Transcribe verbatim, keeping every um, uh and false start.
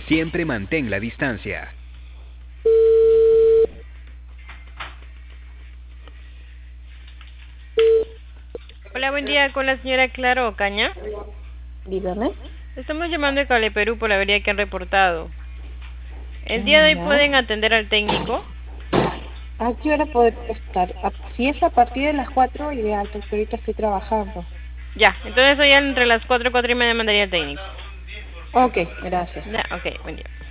Siempre mantén la distancia. Hola, buen día, con la señora Clara Ocaña. Dígame. Estamos llamando de Cale Perú por la avería que han reportado. ¿El día de Mm, hoy ya. pueden atender al técnico? ¿A qué hora podría estar? A- Si es a partir de las cuatro, ideal, porque ahorita estoy trabajando. Ya, entonces hoy entre las cuatro, cuatro y media mandaría el técnico. Ok, gracias. Ya, ok, buen día.